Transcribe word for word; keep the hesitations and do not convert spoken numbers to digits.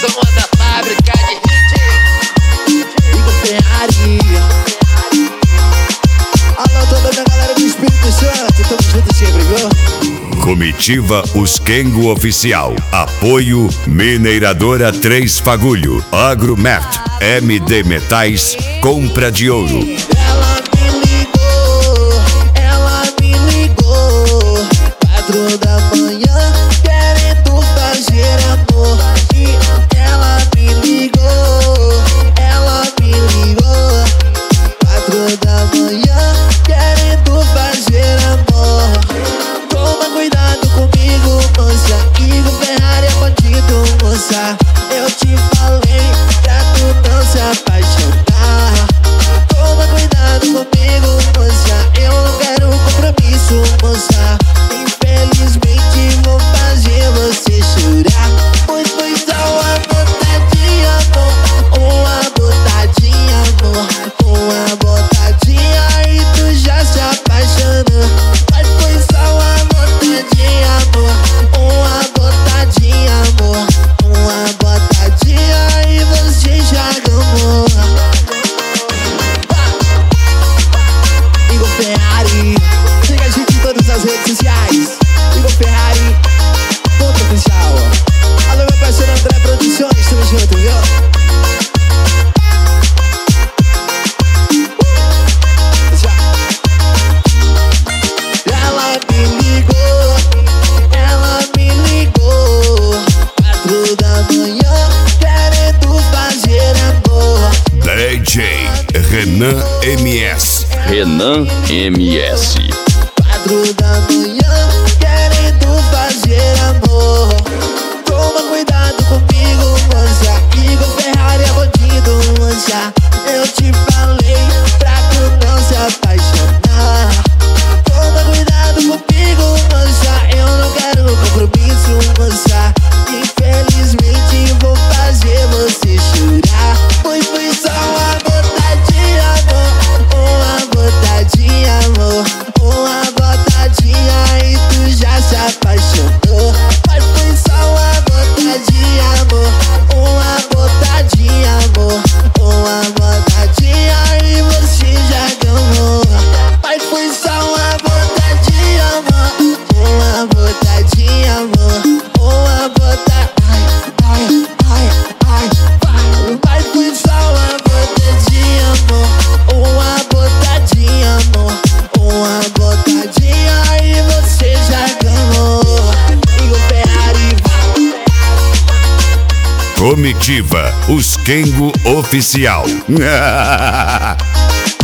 som da fábrica de hit. Igor Ferrari. Alô, toda a minha galera do Espírito Santo, tamo junto sempre, viu? Comitiva Os Kengo Oficial. Apoio Mineradora Três Fagulho, Agromert, M D Metais, Compra de Ouro. Ela me ligou, ela me ligou, quatro da manhã, querendo fazer amor. E ela me ligou, ela me ligou, quatro da manhã, querendo fazer amor. Toma cuidado comigo, moça, Igor Ferrari é bandido, moça. Eu te falei pra tu não se apaixonar. Toma cuidado comigo, moça, eu não quero compromisso, moça. Infelizmente vou fazer você chorar. Pois foi só uma botadinha, amor, uma botadinha, amor, uma botadinha e tu já se apaixonou. Mas foi só uma botadinha, amor, uma botadinha, amor, uma botadinha e você já gamou. Igor Ferrari, siga a gente em todas as redes sociais. Igor Ferrari, ponto oficial. Alô, meu parceiro André Produções, tamo junto, viu? Ela me ligou, ela me ligou, quatro da manhã, querendo fazer amor. D J Renan M S. Renan M S. Quatro da manhã, querendo fazer amor. Toma cuidado comigo, moça, Igor Ferrari é bandido, moça. Eu te falei pra tu não se apaixonar. Toma cuidado comigo, moça, eu não quero compromisso, moça. Infelizmente vou fazer você chorar. Pois foi só uma botadinha, amor, uma botadinha, amor, uma botadinha e tu já se apaixonou. Mas foi só uma botadinha, amor, uma botadinha, amor, uma botadinha e você já ganhou. Mas foi só uma botadinha, amor, uma botadinha, amor, uma botadinha. Ai, ai, ai, ai. Mas foi só uma botadinha, amor, uma botadinha, amor, uma botadinha e você já ganhou. Igor Ferrari. Comitiva Os Kengo Oficial.